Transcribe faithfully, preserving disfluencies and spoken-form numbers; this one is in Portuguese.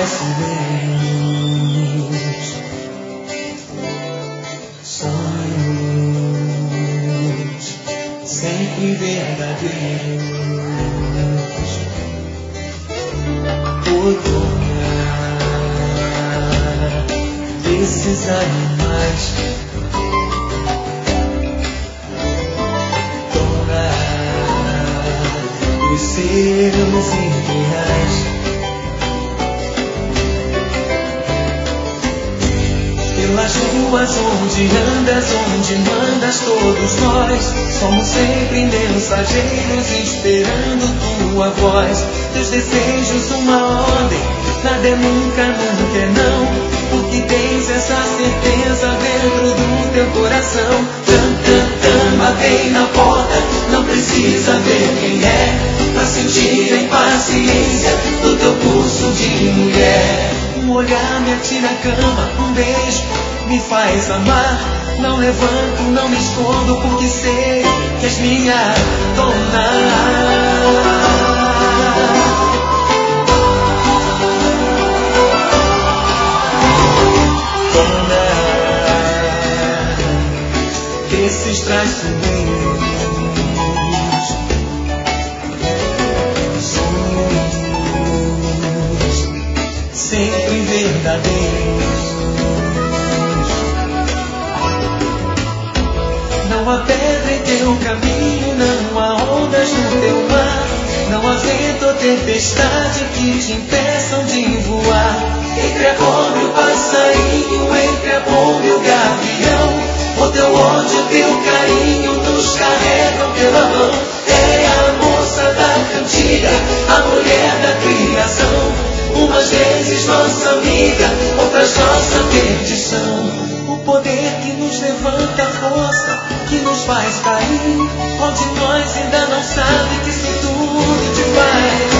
sonhos, sonhos sempre verdadeiros. Olhar desses animais, tocar os seus ideais, pelas ruas onde andas, onde mandas, todos nós somos sempre mensageiros esperando tua voz. Teus desejos uma ordem, nada é nunca, nunca é não, porque tens essa certeza dentro do teu coração. Tam, tam, tam, batei na porta, não precisa ver quem é, pra sentir a impaciência do teu pulso de mulher. Um olhar me atira a cama, um beijo me faz amar. Não levanto, não me escondo, porque sei que és minha dona. Desses traiçoeiros, sonhos sempre verdadeiros. Não há pedra em teu caminho, não há ondas no teu mar, não há vento ou tempestade que te impeçam de voar. Entre a cobra e o passarinho, entre a pomba e o gavião, o teu ódio e teu carinho nos carregam pela mão. É a moça da cantiga, a mulher da criação, umas vezes nossa amiga, outras nossa perdição. O poder que nos levanta, a força que nos faz cair, onde nós ainda não sabe que isso tudo te faz